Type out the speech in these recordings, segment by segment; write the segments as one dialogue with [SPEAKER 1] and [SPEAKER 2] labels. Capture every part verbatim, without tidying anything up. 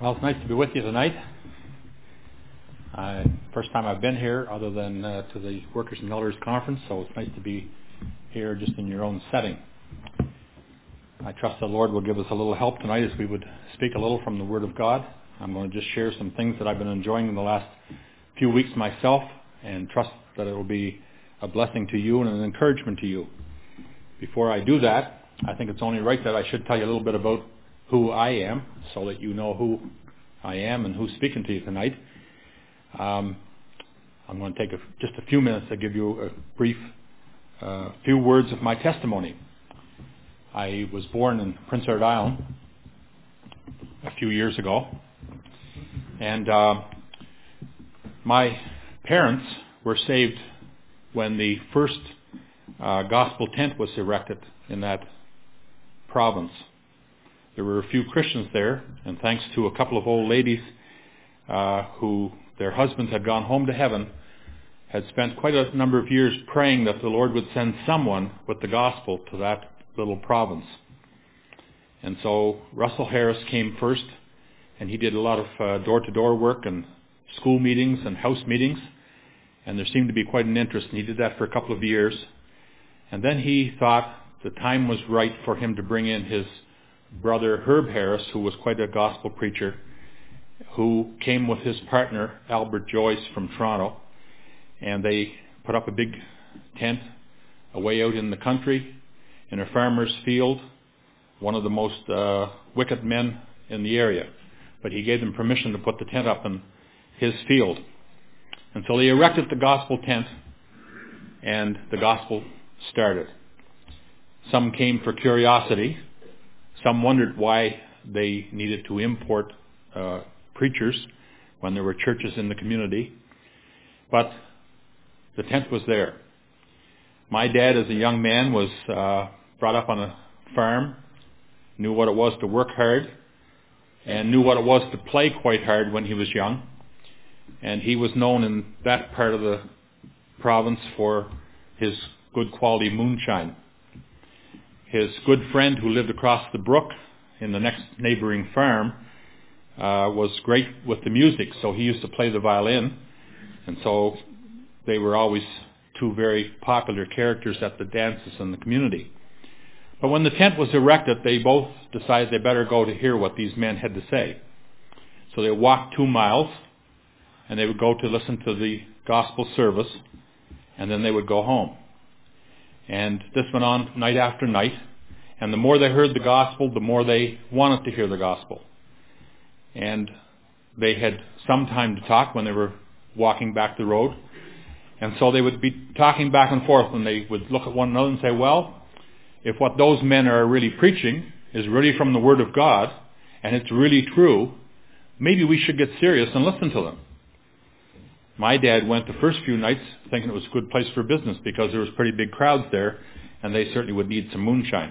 [SPEAKER 1] Well, it's nice to be with you tonight. Uh, first time I've been here other than uh, to the Workers and Elders Conference, so it's nice to be here just in your own setting. I trust the Lord will give us a little help tonight as we would speak a little from the Word of God. I'm going to just share some things that I've been enjoying in the last few weeks myself, and trust that it will be a blessing to you and an encouragement to you. Before I do that, I think it's only right that I should tell you a little bit about who I am, so that you know who I am and who's speaking to you tonight. Um, I'm going to take a, just a few minutes to give you a brief uh, few words of my testimony. I was born in Prince Edward Island a few years ago, and uh, my parents were saved when the first uh, gospel tent was erected in that province. There were a few Christians there, and thanks to a couple of old ladies uh, who their husbands had gone home to heaven, had spent quite a number of years praying that the Lord would send someone with the gospel to that little province. And so Russell Harris came first, and he did a lot of uh, door-to-door work and school meetings and house meetings, and there seemed to be quite an interest, and he did that for a couple of years. And then he thought the time was right for him to bring in his brother Herb Harris, who was quite a gospel preacher, who came with his partner Albert Joyce from Toronto, and they put up a big tent away out in the country in a farmer's field, one of the most uh, wicked men in the area, but he gave them permission to put the tent up in his field. And so they erected the gospel tent, and the gospel started. Some came for curiosity. Some wondered why they needed to import uh, preachers when there were churches in the community. But the tent was there. My dad, as a young man, was uh, brought up on a farm, knew what it was to work hard, and knew what it was to play quite hard when he was young. And he was known in that part of the province for his good quality moonshine. His good friend who lived across the brook in the next neighboring farm uh, was great with the music, so he used to play the violin, and so they were always two very popular characters at the dances in the community. But when the tent was erected, they both decided they better go to hear what these men had to say. So they walked two miles, and they would go to listen to the gospel service, and then they would go home. And this went on night after night. And the more they heard the gospel, the more they wanted to hear the gospel. And they had some time to talk when they were walking back the road. And so they would be talking back and forth, and they would look at one another and say, well, if what those men are really preaching is really from the Word of God, and it's really true, maybe we should get serious and listen to them. My dad went the first few nights thinking it was a good place for business because there was pretty big crowds there, and they certainly would need some moonshine.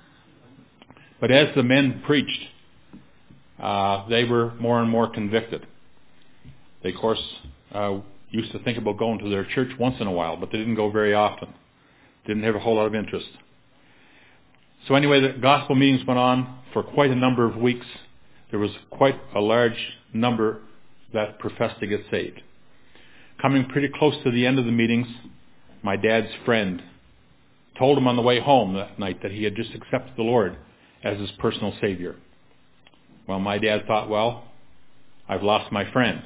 [SPEAKER 1] But as the men preached, uh, they were more and more convicted. They, of course, uh, used to think about going to their church once in a while, but they didn't go very often. Didn't have a whole lot of interest. So anyway, the gospel meetings went on for quite a number of weeks. There was quite a large number that professed to get saved. Coming pretty close to the end of the meetings, my dad's friend told him on the way home that night that he had just accepted the Lord as his personal Savior. Well, my dad thought, well, I've lost my friend.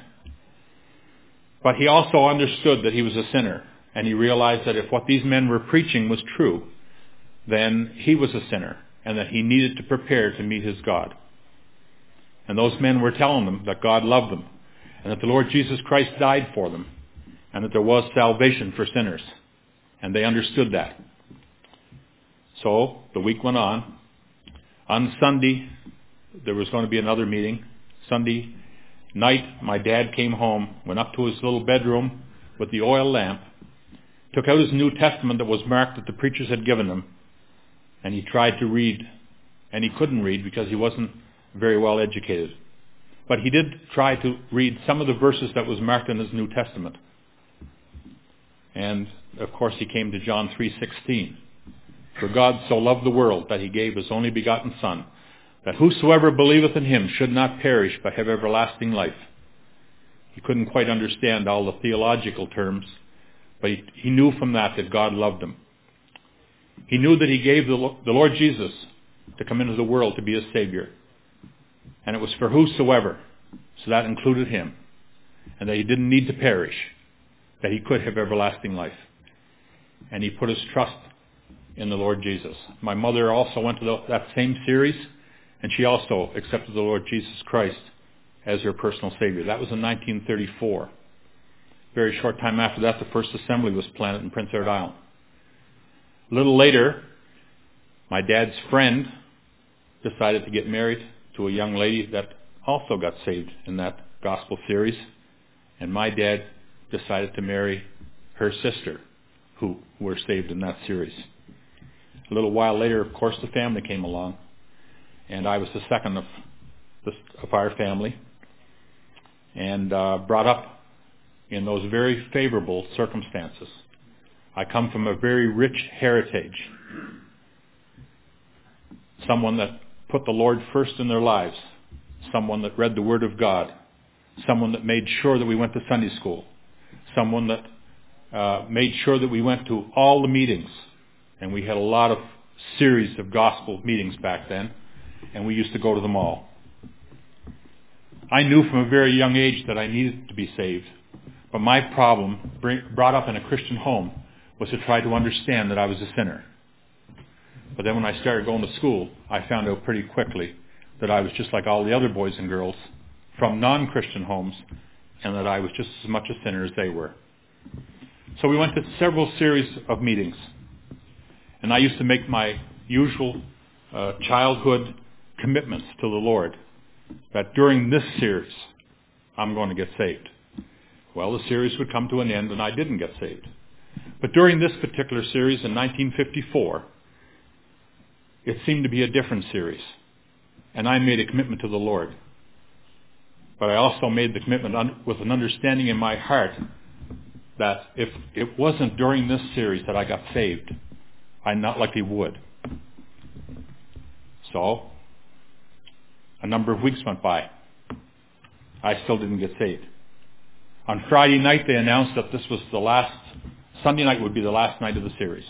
[SPEAKER 1] But he also understood that he was a sinner, and he realized that if what these men were preaching was true, then he was a sinner, and that he needed to prepare to meet his God. And those men were telling them that God loved them, and that the Lord Jesus Christ died for them, and that there was salvation for sinners. And they understood that. So the week went on. On Sunday, there was going to be another meeting. Sunday night, my dad came home, went up to his little bedroom with the oil lamp, took out his New Testament that was marked that the preachers had given him, and he tried to read, and he couldn't read because he wasn't very well educated. But he did try to read some of the verses that was marked in his New Testament. And, of course, he came to John three sixteen. For God so loved the world that he gave his only begotten Son, that whosoever believeth in him should not perish but have everlasting life. He couldn't quite understand all the theological terms, but he, he knew from that that God loved him. He knew that he gave the, the Lord Jesus to come into the world to be his Savior. And it was for whosoever, so that included him, and that he didn't need to perish, that he could have everlasting life. And he put his trust in the Lord Jesus. My mother also went to the, that same series, and she also accepted the Lord Jesus Christ as her personal Savior. That was in nineteen thirty-four. Very short time after that, the first assembly was planted in Prince Edward Island. A little later, my dad's friend decided to get married to a young lady that also got saved in that gospel series, and my dad decided to marry her sister, who were saved in that series. A little while later, of course, the family came along, and I was the second of, the, of our family, and uh, brought up in those very favorable circumstances. I come from a very rich heritage. Someone that put the Lord first in their lives. Someone that read the Word of God. Someone that made sure that we went to Sunday school. Someone that uh, made sure that we went to all the meetings. And we had a lot of series of gospel meetings back then. And we used to go to them all. I knew from a very young age that I needed to be saved. But my problem, brought up in a Christian home, was to try to understand that I was a sinner. But then when I started going to school, I found out pretty quickly that I was just like all the other boys and girls from non-Christian homes, and that I was just as much a sinner as they were. So we went to several series of meetings. And I used to make my usual uh, childhood commitments to the Lord that during this series, I'm going to get saved. Well, the series would come to an end and I didn't get saved. But during this particular series in nineteen fifty-four, it seemed to be a different series. And I made a commitment to the Lord. But I also made the commitment un- with an understanding in my heart that if it wasn't during this series that I got saved, I not likely would. So, a number of weeks went by. I still didn't get saved. On Friday night, they announced that this was the last, Sunday night would be the last night of the series.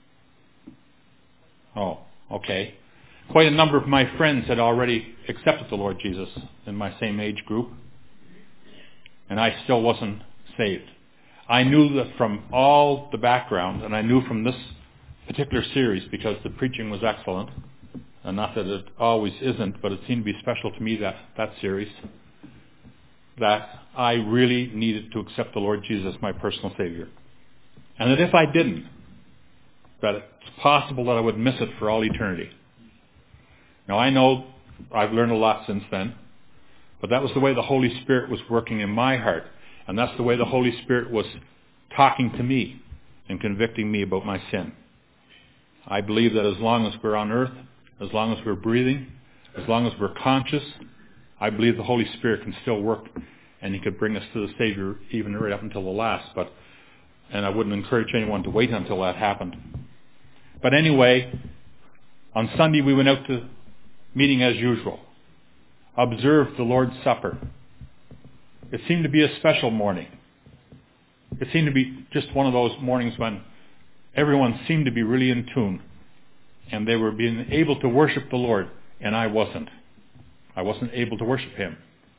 [SPEAKER 1] Oh, okay. Quite a number of my friends had already accepted the Lord Jesus in my same age group, and I still wasn't saved. I knew that from all the background, and I knew from this particular series, because the preaching was excellent, and not that it always isn't, but it seemed to be special to me, that, that series, that I really needed to accept the Lord Jesus as my personal Savior. And that if I didn't, that it's possible that I would miss it for all eternity. Now I know I've learned a lot since then, but that was the way the Holy Spirit was working in my heart. And that's the way the Holy Spirit was talking to me and convicting me about my sin. I believe that as long as we're on earth, as long as we're breathing, as long as we're conscious, I believe the Holy Spirit can still work, and He could bring us to the Savior even right up until the last. But, and I wouldn't encourage anyone to wait until that happened. But anyway, on Sunday we went out to meeting as usual. Observed the Lord's Supper. It seemed to be a special morning. It seemed to be just one of those mornings when everyone seemed to be really in tune, and they were being able to worship the Lord, and I wasn't. I wasn't able to worship Him.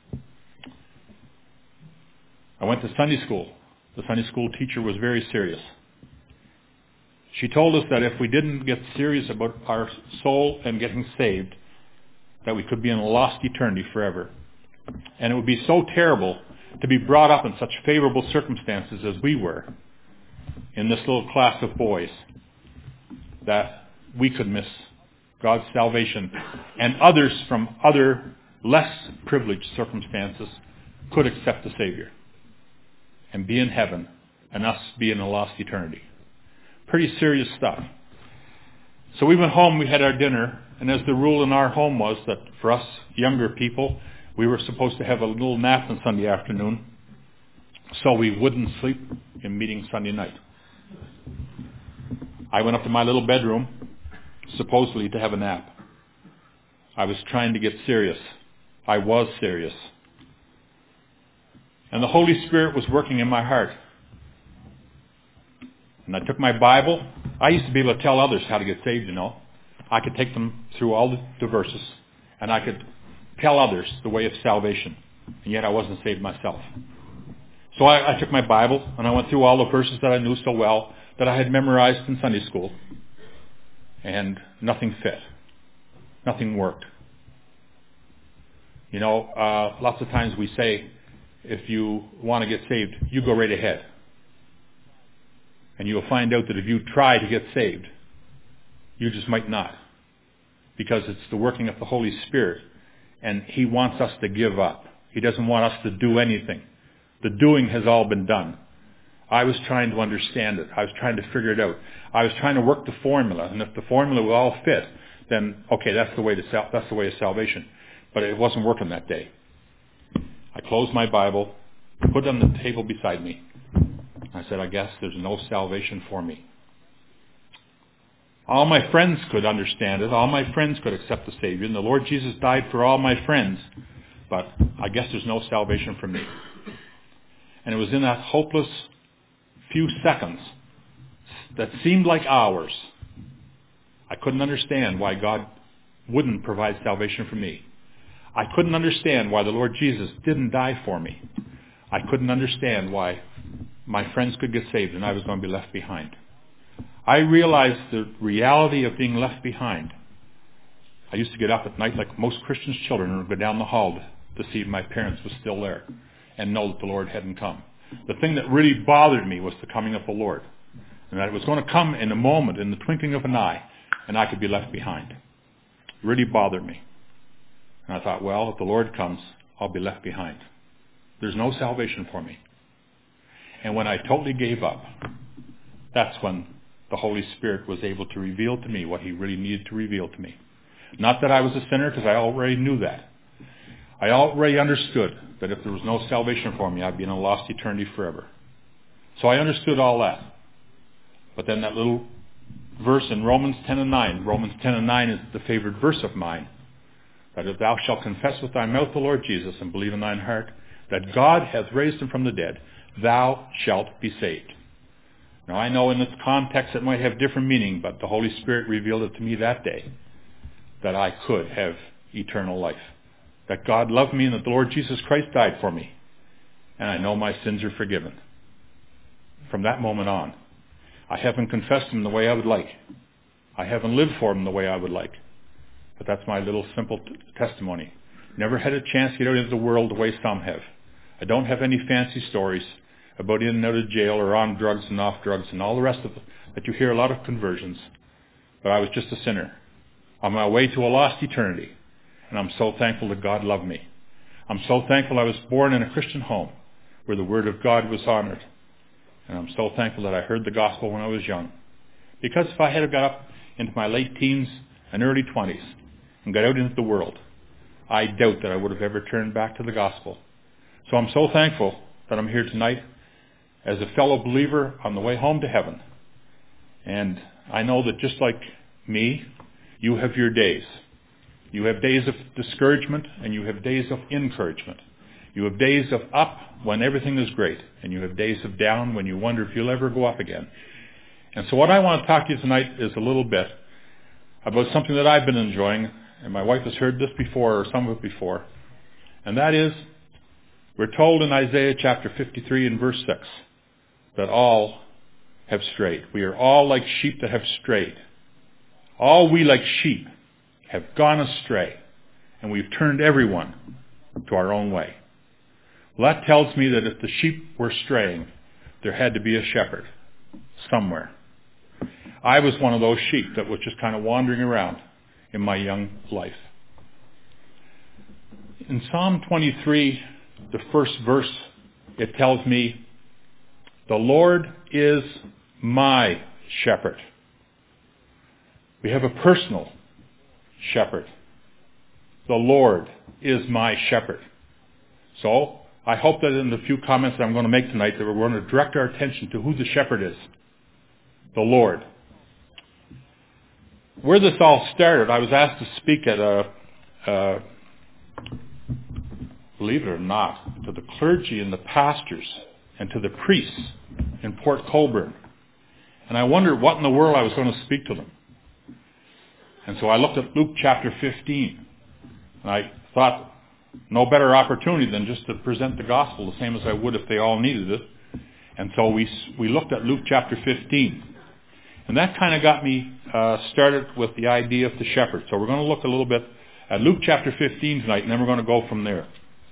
[SPEAKER 1] I went to Sunday school. The Sunday school teacher was very serious. She told us that if we didn't get serious about our soul and getting saved, that we could be in a lost eternity forever. And it would be so terrible to be brought up in such favorable circumstances as we were in this little class of boys, that we could miss God's salvation, and others from other less privileged circumstances could accept the Savior and be in heaven, and us be in a lost eternity. Pretty serious stuff. So we went home, we had our dinner, and as the rule in our home was that for us younger people, we were supposed to have a little nap on Sunday afternoon, so we wouldn't sleep in meeting Sunday night. I went up to my little bedroom, supposedly to have a nap. I was trying to get serious. I was serious. And the Holy Spirit was working in my heart. And I took my Bible. I used to be able to tell others how to get saved, you know. I could take them through all the, the verses, and I could tell others the way of salvation. And yet I wasn't saved myself. So I, I took my Bible, and I went through all the verses that I knew so well, that I had memorized in Sunday school. And nothing fit. Nothing worked. You know, uh, lots of times we say, if you want to get saved, you go right ahead. And you'll find out that if you try to get saved, you just might not. Because it's the working of the Holy Spirit. And He wants us to give up. He doesn't want us to do anything. The doing has all been done. I was trying to understand it. I was trying to figure it out. I was trying to work the formula. And if the formula will all fit, then, okay, that's the way to sal- that's the way of salvation. But it wasn't working that day. I closed my Bible, put it on the table beside me. I said, I guess there's no salvation for me. All my friends could understand it. All my friends could accept the Savior. And the Lord Jesus died for all my friends. But I guess there's no salvation for me. And it was in that hopeless few seconds that seemed like hours. I couldn't understand why God wouldn't provide salvation for me. I couldn't understand why the Lord Jesus didn't die for me. I couldn't understand why my friends could get saved and I was going to be left behind. I realized the reality of being left behind. I used to get up at night like most Christians' children and go down the hall to see if my parents were still there and know that the Lord hadn't come. The thing that really bothered me was the coming of the Lord. And that it was going to come in a moment, in the twinkling of an eye, and I could be left behind. It really bothered me. And I thought, well, if the Lord comes, I'll be left behind. There's no salvation for me. And when I totally gave up, that's when the Holy Spirit was able to reveal to me what He really needed to reveal to me. Not that I was a sinner, because I already knew that. I already understood that if there was no salvation for me, I'd be in a lost eternity forever. So I understood all that. But then that little verse in Romans ten and nine, Romans ten and nine is the favorite verse of mine, that if thou shalt confess with thy mouth the Lord Jesus and believe in thine heart that God hath raised him from the dead, thou shalt be saved. Now I know in its context it might have different meaning, but the Holy Spirit revealed it to me that day, that I could have eternal life. That God loved me and that the Lord Jesus Christ died for me. And I know my sins are forgiven. From that moment on, I haven't confessed Him the way I would like. I haven't lived for Him the way I would like. But that's my little simple t- testimony. Never had a chance to get out into the world the way some have. I don't have any fancy stories about in and out of jail or on drugs and off drugs and all the rest of it that you hear a lot of conversions. But I was just a sinner on my way to a lost eternity. And I'm so thankful that God loved me. I'm so thankful I was born in a Christian home where the Word of God was honored. And I'm so thankful that I heard the gospel when I was young. Because if I had got up into my late teens and early twenties and got out into the world, I doubt that I would have ever turned back to the gospel. So I'm so thankful that I'm here tonight as a fellow believer on the way home to heaven. And I know that just like me, you have your days. You have days of discouragement and you have days of encouragement. You have days of up when everything is great, and you have days of down when you wonder if you'll ever go up again. And so what I want to talk to you tonight is a little bit about something that I've been enjoying, and my wife has heard this before, or some of it before, and that is, we're told in Isaiah chapter fifty-three and verse six, that all have strayed. We are all like sheep that have strayed. All we like sheep have gone astray, and we've turned everyone to our own way. Well, that tells me that if the sheep were straying, there had to be a shepherd somewhere. I was one of those sheep that was just kind of wandering around in my young life. In Psalm twenty-three, the first verse, it tells me, the Lord is my shepherd. We have a personal shepherd. The Lord is my shepherd. So, I hope that in the few comments that I'm going to make tonight that we're going to direct our attention to who the shepherd is. The Lord. Where this all started, I was asked to speak at a uh, believe it or not, to the clergy and the pastors and to the priests in Port Colborne. And I wondered what in the world I was going to speak to them. And so I looked at Luke chapter fifteen. And I thought, no better opportunity than just to present the gospel, the same as I would if they all needed it. And so we we looked at Luke chapter fifteen. And that kind of got me uh, started with the idea of the shepherd. So we're going to look a little bit at Luke chapter fifteen tonight, and then we're going to go from there.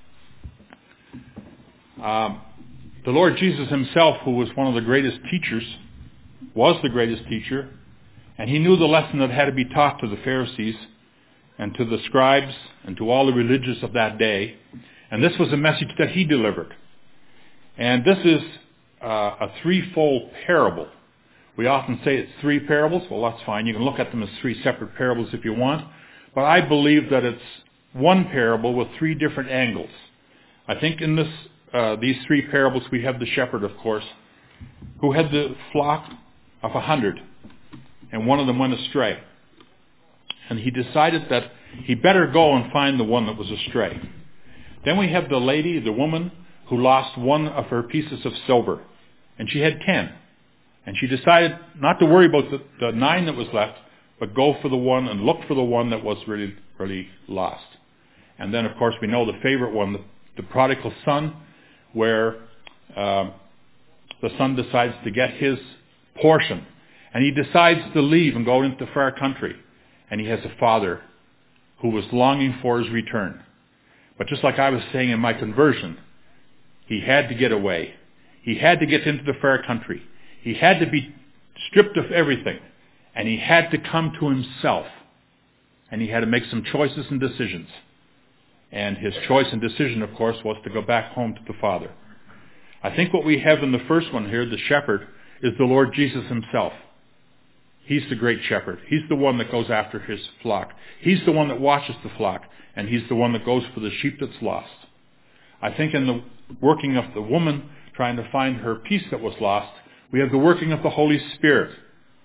[SPEAKER 1] Um, the Lord Jesus himself, who was one of the greatest teachers, was the greatest teacher, and he knew the lesson that had to be taught to the Pharisees and to the scribes and to all the religious of that day. And this was a message that he delivered. And this is uh, a threefold parable. We often say it's three parables. Well, that's fine. You can look at them as three separate parables if you want. But I believe that it's one parable with three different angles. I think in this uh, these three parables we have the shepherd, of course, who had the flock of a hundred, and one of them went astray. And he decided that he better go and find the one that was astray. Then we have the lady, the woman, who lost one of her pieces of silver, and she had ten. And she decided not to worry about the, the nine that was left, but go for the one and look for the one that was really, really lost. And then, of course, we know the favorite one, the, the prodigal son, where uh, the son decides to get his portion. And he decides to leave and go into the far country. And he has a father who was longing for his return. But just like I was saying in my conversion, he had to get away. He had to get into the far country. He had to be stripped of everything. And he had to come to himself. And he had to make some choices and decisions. And his choice and decision, of course, was to go back home to the Father. I think what we have in the first one here, the shepherd, is the Lord Jesus himself. He's the great shepherd. He's the one that goes after his flock. He's the one that watches the flock. And he's the one that goes for the sheep that's lost. I think in the working of the woman trying to find her piece that was lost, we have the working of the Holy Spirit.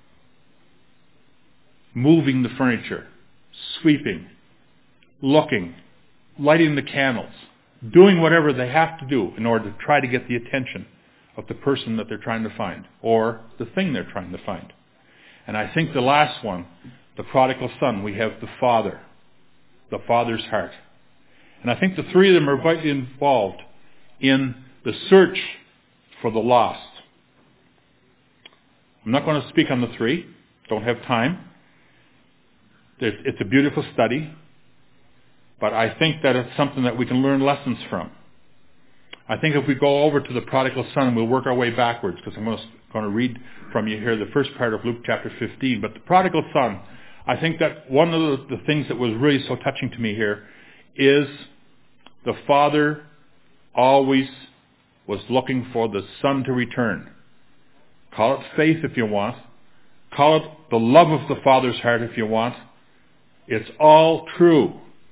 [SPEAKER 1] Moving the furniture, sweeping, looking, lighting the candles, doing whatever they have to do in order to try to get the attention of the person that they're trying to find, or the thing they're trying to find. And I think the last one, the prodigal son, we have the father, the father's heart. And I think the three of them are vitally involved in the search for the lost. I'm not going to speak on the three, don't have time. It's a beautiful study, but I think that it's something that we can learn lessons from. I think if we go over to the prodigal son, we'll work our way backwards, because I'm going to, going to read from you here the first part of Luke chapter fifteen. But the prodigal son, I think that one of the, the things that was really so touching to me here is the father always was looking for the son to return. Call it faith if you want. Call it the love of the father's heart if you want. It's all true.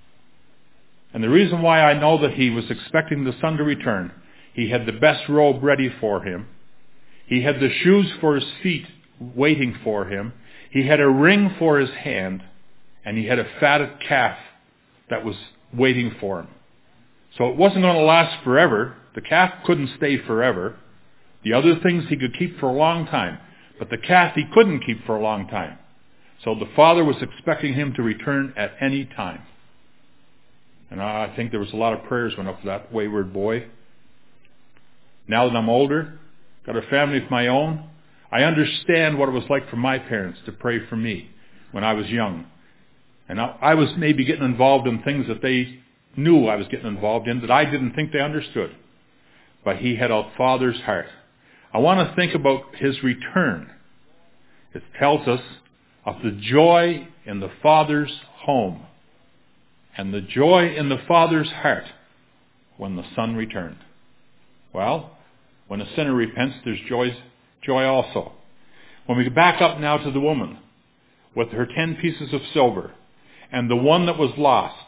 [SPEAKER 1] And the reason why I know that he was expecting the son to return, he had the best robe ready for him. He had the shoes for his feet waiting for him. He had a ring for his hand. And he had a fatted calf that was waiting for him. So it wasn't going to last forever. The calf couldn't stay forever. The other things he could keep for a long time. But the calf he couldn't keep for a long time. So the father was expecting him to return at any time. And I think there was a lot of prayers went up for that wayward boy. Now that I'm older, got a family of my own, I understand what it was like for my parents to pray for me when I was young. And I was maybe getting involved in things that they knew I was getting involved in that I didn't think they understood. But he had a father's heart. I want to think about his return. It tells us of the joy in the Father's home and the joy in the Father's heart when the Son returned. Well, when a sinner repents, there's joy, joy also. When we back up now to the woman with her ten pieces of silver and the one that was lost,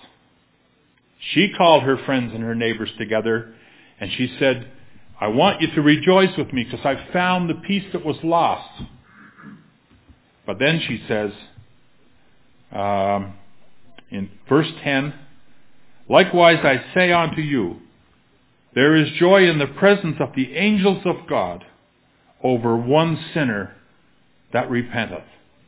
[SPEAKER 1] she called her friends and her neighbors together and she said, I want you to rejoice with me because I found the piece that was lost. But then she says, um,
[SPEAKER 2] In verse ten, likewise I say unto you, there is joy in the presence of the angels of God over one sinner that repenteth.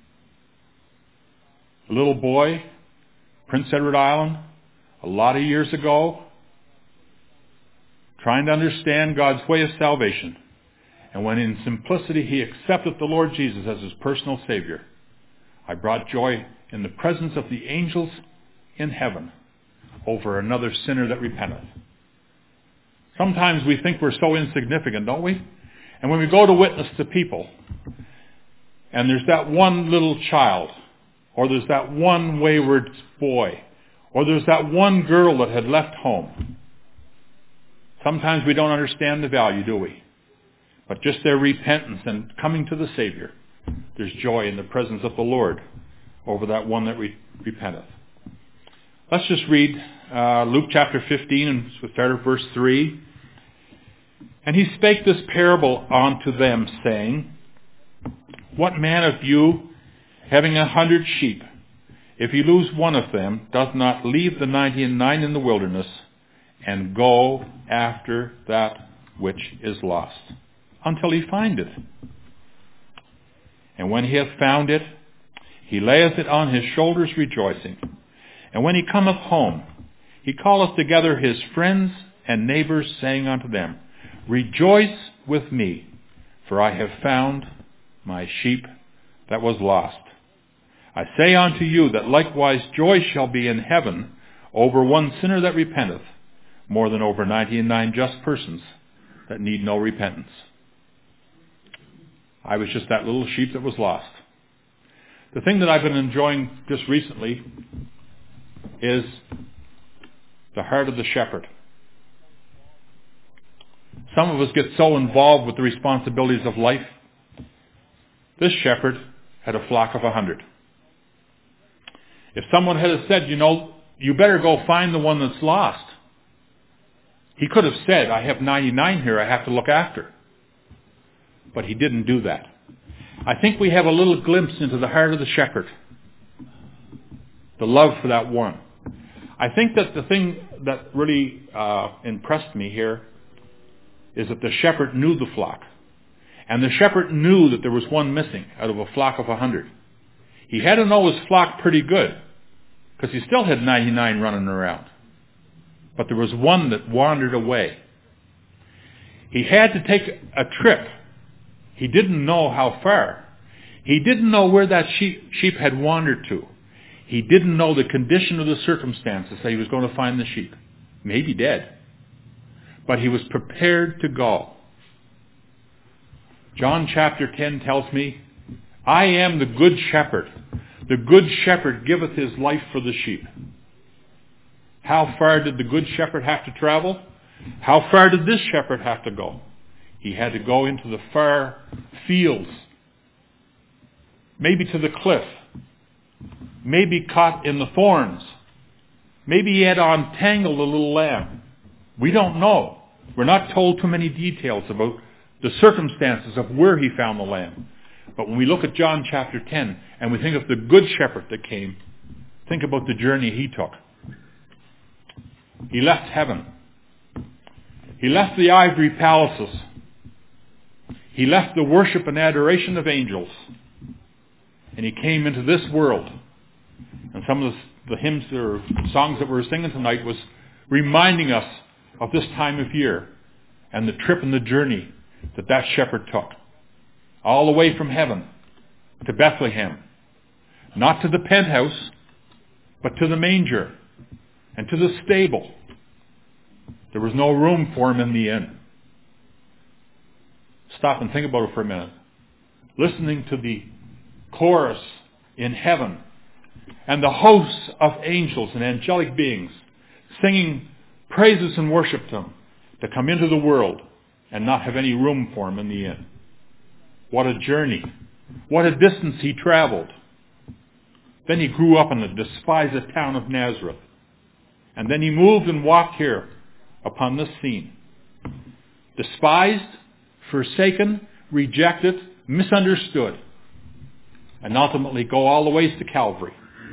[SPEAKER 2] A little boy, Prince Edward Island, a lot of years ago, trying to understand God's way of salvation. And when in simplicity he accepted the Lord Jesus as his personal Savior, I brought joy in the presence of the angels in heaven over another sinner that repenteth. Sometimes we think we're so insignificant, don't we? And when we go to witness to people, and there's that one little child, or there's that one wayward boy, or there's that one girl that had left home, sometimes we don't understand the value, do we? But just their repentance and coming to the Savior, there's joy in the presence of the Lord over that one that re- repenteth. Let's just read uh, Luke chapter fifteen, and we'll start at verse three. And he spake this parable unto them, saying, what man of you, having a hundred sheep, if he lose one of them, doth not leave the ninety and nine in the wilderness, and go after that which is lost, until he find it? And when he hath found it, he layeth it on his shoulders rejoicing. And when he cometh home, he calleth together his friends and neighbors, saying unto them, rejoice with me, for I have found my sheep that was lost. I say unto you that likewise joy shall be in heaven over one sinner that repenteth, more than over ninety and nine just persons that need no repentance. I was just that little sheep that was lost. The thing that I've been enjoying just recently is the heart of the shepherd. Some of us get so involved with the responsibilities of life. This shepherd had a flock of a hundred. If someone had said, you know, you better go find the one that's lost, he could have said, I have ninety-nine here I have to look after. But he didn't do that. I think we have a little glimpse into the heart of the shepherd. The love for that one. I think that the thing that really uh, impressed me here is that the shepherd knew the flock. And the shepherd knew that there was one missing out of a flock of a hundred. He had to know his flock pretty good, because he still had ninety-nine running around. But there was one that wandered away. He had to take a trip. He didn't know how far. He didn't know where that sheep, sheep had wandered to. He didn't know the condition of the circumstances that he was going to find the sheep. Maybe dead. But he was prepared to go. John chapter ten tells me, I am the good shepherd. The good shepherd giveth his life for the sheep. How far did the good shepherd have to travel? How far did this shepherd have to go? He had to go into the far fields, maybe to the cliff, maybe caught in the thorns, maybe he had untangled a little lamb. We don't know. We're not told too many details about the circumstances of where he found the lamb. But when we look at John chapter ten and we think of the good shepherd that came, think about the journey he took. He left heaven. He left the ivory palaces. He left the worship and adoration of angels. And he came into this world. And some of the, the hymns or songs that we were singing tonight was reminding us of this time of year and the trip and the journey that that shepherd took. All the way from heaven to Bethlehem. Not to the penthouse, but to the manger and to the stable. There was no room for him in the inn. Stop and think about it for a minute. Listening to the chorus in heaven and the hosts of angels and angelic beings singing praises and worship to him, to come into the world and not have any room for him in the inn. What a journey. What a distance he traveled. Then he grew up in the despised town of Nazareth. And then he moved and walked here upon this scene. Despised, forsaken, rejected, misunderstood. And ultimately go all the ways to Calvary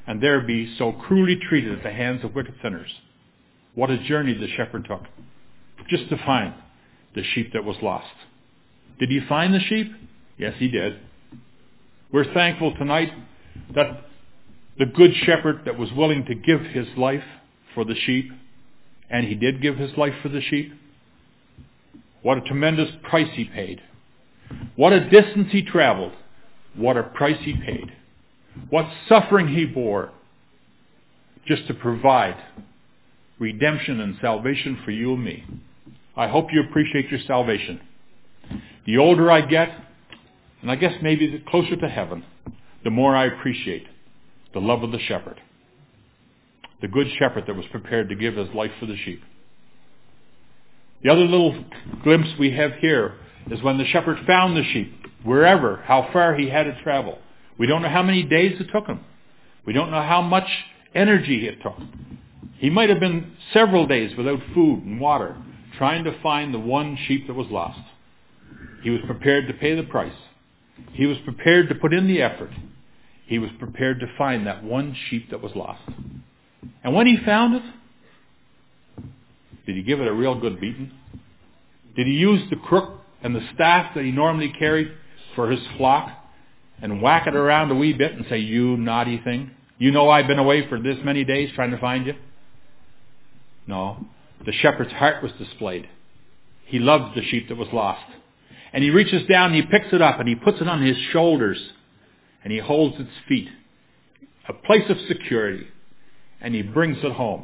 [SPEAKER 2] and there be so cruelly treated at the hands of wicked sinners. What a journey the shepherd took, just to find the sheep that was lost. Did he find the sheep? Yes, he did. We're thankful tonight that the good shepherd that was willing to give his life for the sheep, and he did give his life for the sheep. What a tremendous price he paid. What a distance he traveled. What a price he paid. What suffering he bore just to provide redemption and salvation for you and me. I hope you appreciate your salvation. The older I get, and I guess maybe the closer to heaven, the more I appreciate the love of the shepherd. The good shepherd that was prepared to give his life for the sheep. The other little glimpse we have here is when the shepherd found the sheep, wherever, how far he had to travel. We don't know how many days it took him. We don't know how much energy it took. He might have been several days without food and water, trying to find the one sheep that was lost. He was prepared to pay the price. He was prepared to put in the effort. He was prepared to find that one sheep that was lost. And when he found it, did he give it a real good beating? Did he use the crook and the staff that he normally carried for his flock and whack it around a wee bit and say, "You naughty thing, you know I've been away for this many days trying to find you"? No, the shepherd's heart was displayed. He loved the sheep that was lost. And he reaches down and he picks it up and he puts it on his shoulders and he holds its feet, a place of security, and he brings it home.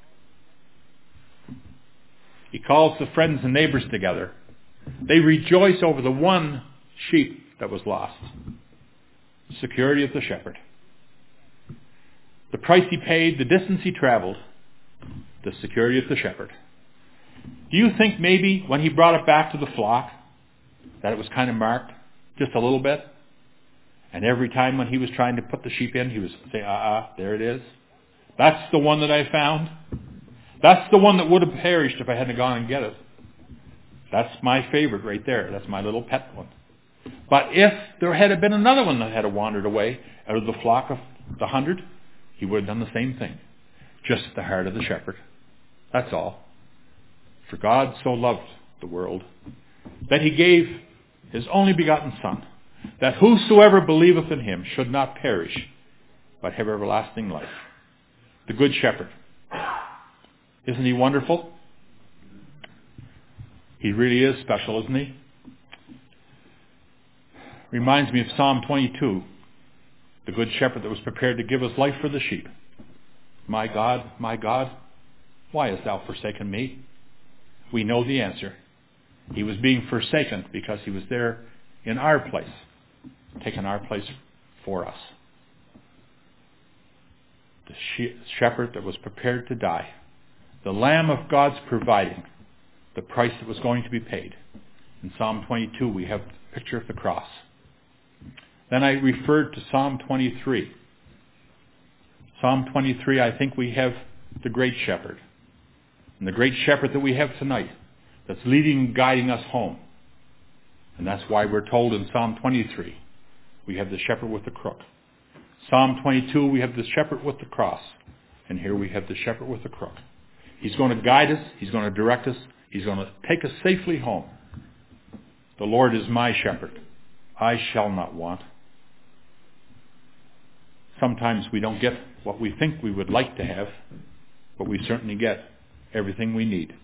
[SPEAKER 2] He calls the friends and neighbors together. They rejoice over the one sheep that was lost. Security of the shepherd. The price he paid, the distance he traveled, the security of the shepherd. Do you think maybe when he brought it back to the flock that it was kind of marked just a little bit? And every time when he was trying to put the sheep in, he was say, ah, uh-uh, there it is. That's the one that I found. That's the one that would have perished if I hadn't gone and get it. That's my favorite right there. That's my little pet one. But if there had been another one that had wandered away out of the flock of the hundred, he would have done the same thing. Just at the heart of the shepherd. That's all. For God so loved the world that he gave his only begotten Son, that whosoever believeth in him should not perish, but have everlasting life. The Good Shepherd. Isn't he wonderful? He really is special, isn't he? Reminds me of Psalm twenty-two, the Good Shepherd that was prepared to give his life for the sheep. My God, my God, why hast thou forsaken me? We know the answer. He was being forsaken because he was there in our place, taking our place for us. The she- shepherd that was prepared to die. The Lamb of God's providing the price that was going to be paid. In Psalm twenty-two, we have the picture of the cross. Then I referred to Psalm twenty-three. Psalm twenty-three, I think we have the great shepherd. And the great shepherd that we have tonight that's leading and guiding us home. And that's why we're told in Psalm twenty-three, we have the shepherd with the crook. Psalm twenty-two, we have the shepherd with the cross. And here we have the shepherd with the crook. He's going to guide us. He's going to direct us. He's going to take us safely home. The Lord is my shepherd. I shall not want. Sometimes we don't get what we think we would like to have, but we certainly get everything we need.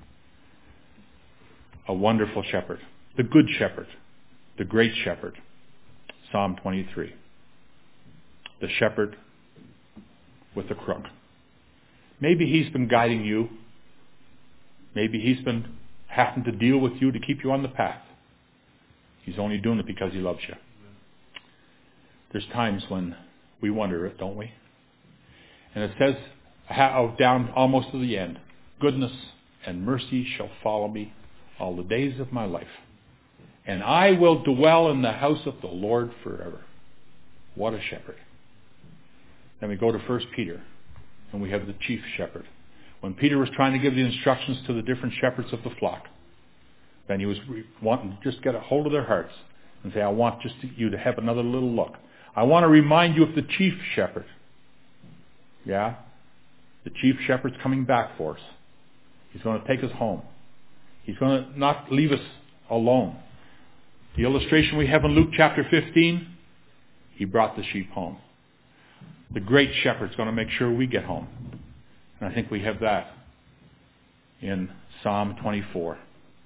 [SPEAKER 2] A wonderful shepherd. The Good Shepherd. The Great Shepherd. Psalm twenty-three. The shepherd with the crook. Maybe he's been guiding you. Maybe he's been having to deal with you to keep you on the path. He's only doing it because he loves you. There's times when we wonder it, don't we? And it says down almost to the end, goodness and mercy shall follow me all the days of my life. And I will dwell in the house of the Lord forever. What a shepherd. Then we go to First Peter, and we have the chief shepherd. When Peter was trying to give the instructions to the different shepherds of the flock, then he was wanting to just get a hold of their hearts and say, I want just you to have another little look. I want to remind you of the chief shepherd. Yeah? The chief shepherd's coming back for us. He's going to take us home. He's going to not leave us alone. The illustration we have in Luke chapter fifteen, he brought the sheep home. The great shepherd's going to make sure we get home. And I think we have that in Psalm twenty-four.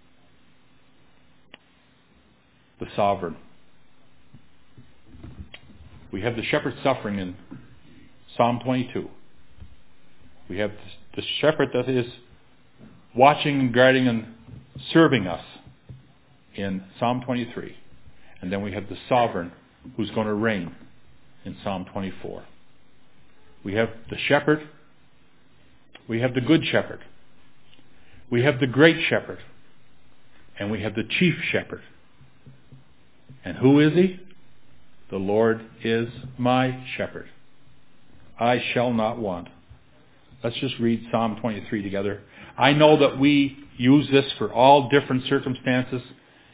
[SPEAKER 2] The sovereign. We have the shepherd suffering in Psalm twenty-two. We have the shepherd that is watching and guarding and serving us in Psalm twenty-three. And then we have the sovereign who's going to reign in Psalm twenty-four. We have the shepherd. We have the good shepherd. We have the great shepherd. And we have the chief shepherd. And who is he? The Lord is my shepherd. I shall not want. Let's just read Psalm twenty-three together. I know that we use this for all different circumstances.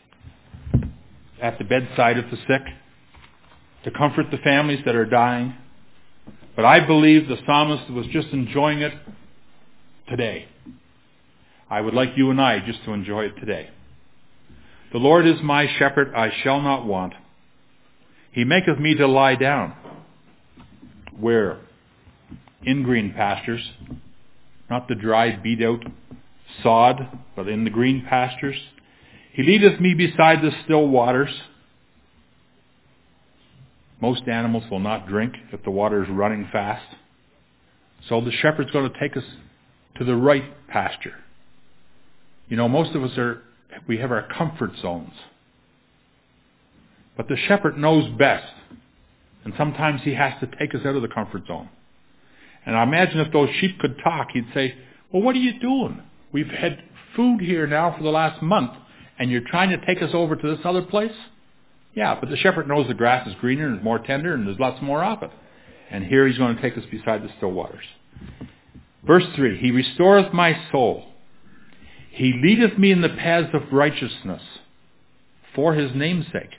[SPEAKER 2] At the bedside of the sick, to comfort the families that are dying. But I believe the psalmist was just enjoying it today. I would like you and I just to enjoy it today. The Lord is my shepherd, I shall not want. He maketh me to lie down. Where? In green pastures. Not the dry, beat out sod, but in the green pastures. He leadeth me beside the still waters. Most animals will not drink if the water is running fast. So the shepherd's going to take us to the right pasture. You know, most of us are, we have our comfort zones. But the shepherd knows best. And sometimes he has to take us out of the comfort zone. And I imagine if those sheep could talk, he'd say, well, what are you doing? We've had food here now for the last month, and you're trying to take us over to this other place? Yeah, but the shepherd knows the grass is greener and more tender and there's lots more of it. And here he's going to take us beside the still waters. Verse three, He restoreth my soul. He leadeth me in the paths of righteousness for his name's sake.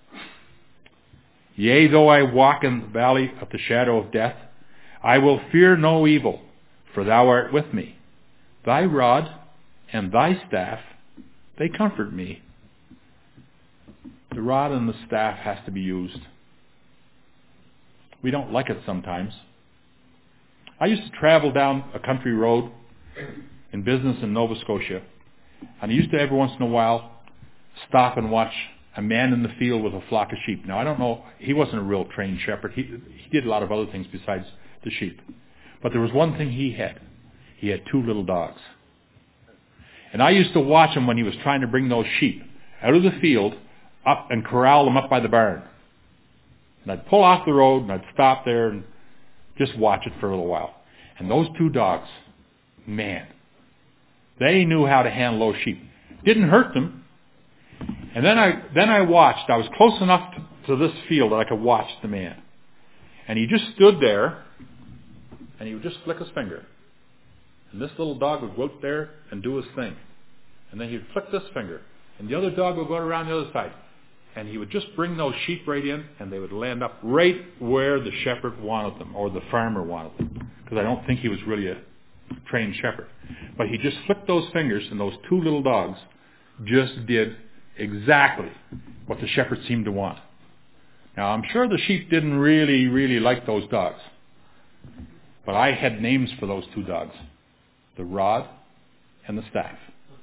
[SPEAKER 2] Yea, though I walk in the valley of the shadow of death, I will fear no evil, for thou art with me. Thy rod and thy staff, they comfort me. The rod and the staff has to be used. We don't like it sometimes. I used to travel down a country road in business in Nova Scotia, and I used to every once in a while stop and watch a man in the field with a flock of sheep. Now, I don't know, he wasn't a real trained shepherd. He, he did a lot of other things besides the sheep. But there was one thing he had. He had two little dogs. And I used to watch him when he was trying to bring those sheep out of the field up and corral them up by the barn. And I'd pull off the road and I'd stop there and just watch it for a little while. And those two dogs, man, they knew how to handle those sheep. Didn't hurt them. And then I then I watched. I was close enough to, to this field that I could watch the man. And he just stood there and he would just flick his finger. And this little dog would go out there and do his thing. And then he'd flick this finger. And the other dog would go around the other side. And he would just bring those sheep right in, and they would land up right where the shepherd wanted them, or the farmer wanted them. Because I don't think he was really a trained shepherd. But he just flicked those fingers, and those two little dogs just did exactly what the shepherd seemed to want. Now, I'm sure the sheep didn't really, really like those dogs. But I had names for those two dogs. The rod and the staff.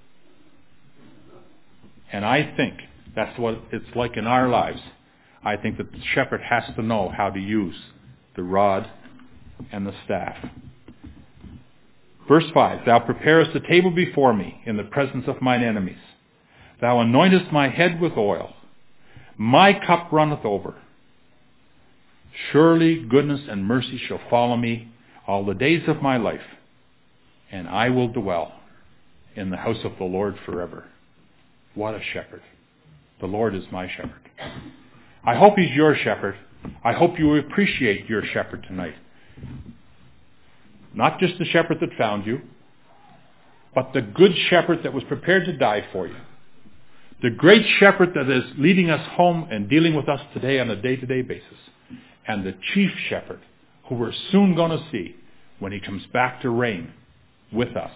[SPEAKER 2] And I think that's what it's like in our lives. I think that the shepherd has to know how to use the rod and the staff. Verse five, Thou preparest a table before me in the presence of mine enemies. Thou anointest my head with oil. My cup runneth over. Surely goodness and mercy shall follow me all the days of my life, and I will dwell in the house of the Lord forever. What a shepherd. The Lord is my shepherd. I hope he's your shepherd. I hope you appreciate your shepherd tonight. Not just the shepherd that found you, but the good shepherd that was prepared to die for you. The great shepherd that is leading us home and dealing with us today on a day-to-day basis. And the chief shepherd, who we're soon going to see, when he comes back to reign with us.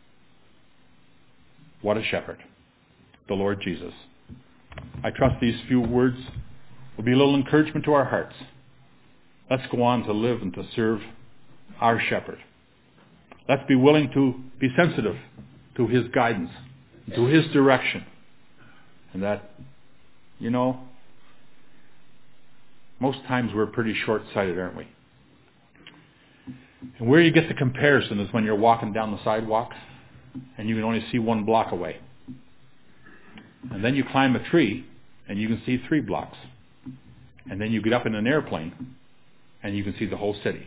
[SPEAKER 2] What a shepherd, the Lord Jesus. I trust these few words will be a little encouragement to our hearts. Let's go on to live and to serve our shepherd. Let's be willing to be sensitive to his guidance, to his direction. And that, you know, most times we're pretty short-sighted, aren't we? And where you get the comparison is when you're walking down the sidewalk and you can only see one block away. And then you climb a tree and you can see three blocks. And then you get up in an airplane and you can see the whole city.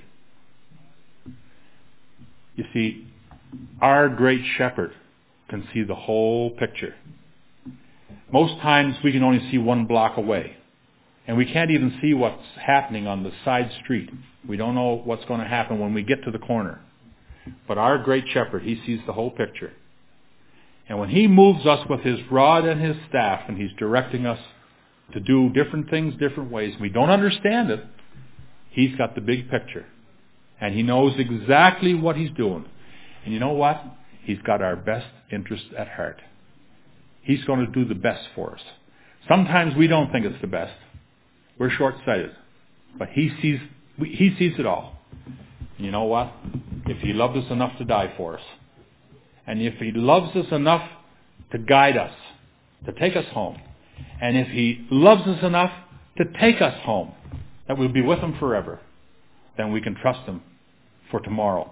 [SPEAKER 2] You see, our great shepherd can see the whole picture. Most times we can only see one block away. And we can't even see what's happening on the side street. We don't know what's going to happen when we get to the corner. But our great shepherd, he sees the whole picture. And when he moves us with his rod and his staff, and he's directing us to do different things different ways, we don't understand it, he's got the big picture. And he knows exactly what he's doing. And you know what? He's got our best interest at heart. He's going to do the best for us. Sometimes we don't think it's the best. We're short-sighted. But he sees, he sees it all. And you know what? If he loved us enough to die for us, and if he loves us enough to guide us, to take us home, and if he loves us enough to take us home, that we'll be with him forever, then we can trust him for tomorrow.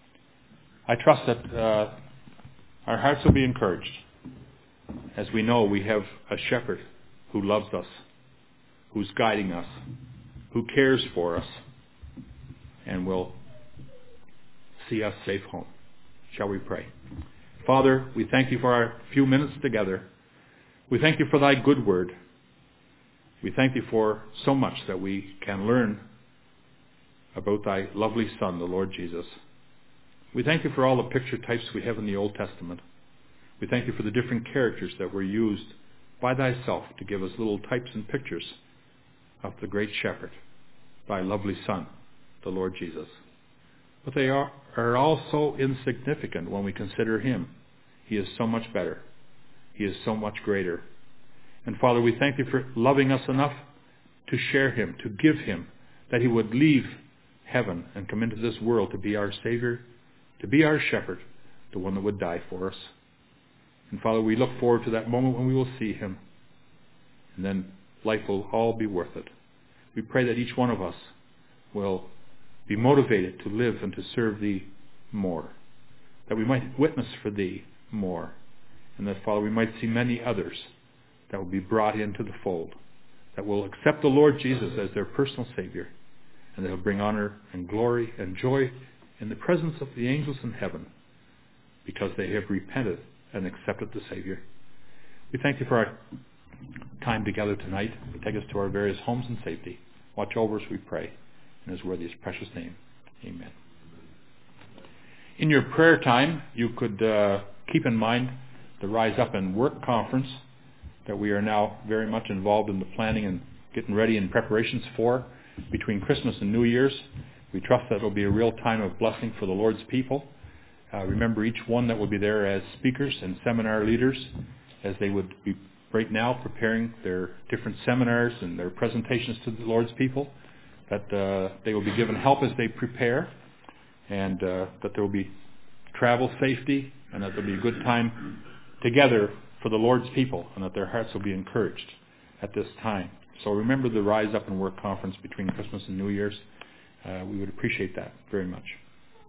[SPEAKER 2] I trust that uh, our hearts will be encouraged as we know we have a shepherd who loves us, who's guiding us, who cares for us, and will see us safe home. Shall we pray? Father, we thank you for our few minutes together. We thank you for thy good word. We thank you for so much that we can learn about thy lovely Son, the Lord Jesus. We thank you for all the picture types we have in the Old Testament. We thank you for the different characters that were used by thyself to give us little types and pictures of the great shepherd, thy lovely Son, the Lord Jesus. But they are, are all so insignificant when we consider him. He is so much better. He is so much greater. And Father, we thank you for loving us enough to share him, to give him, that he would leave heaven and come into this world to be our Savior, to be our shepherd, the one that would die for us. And Father, we look forward to that moment when we will see him. And then life will all be worth it. We pray that each one of us will be motivated to live and to serve thee more. That we might witness for thee more. And that, Father, we might see many others that will be brought into the fold. That will accept the Lord Jesus as their personal Savior. And that will bring honor and glory and joy in the presence of the angels in heaven, because they have repented and accepted the Savior. We thank you for our time together tonight. Take us to our various homes in safety. Watch over us, we pray, in his worthy, precious name. Amen. In your prayer time, you could uh, keep in mind the Rise Up and Work conference that we are now very much involved in the planning and getting ready and preparations for between Christmas and New Year's. We trust that it will be a real time of blessing for the Lord's people. Uh, remember each one that will be there as speakers and seminar leaders, as they would be right now preparing their different seminars and their presentations to the Lord's people, that uh, they will be given help as they prepare, and uh, that there will be travel safety, and that there will be a good time together for the Lord's people, and that their hearts will be encouraged at this time. So remember the Rise Up and Work conference between Christmas and New Year's. Uh, we would appreciate that very much.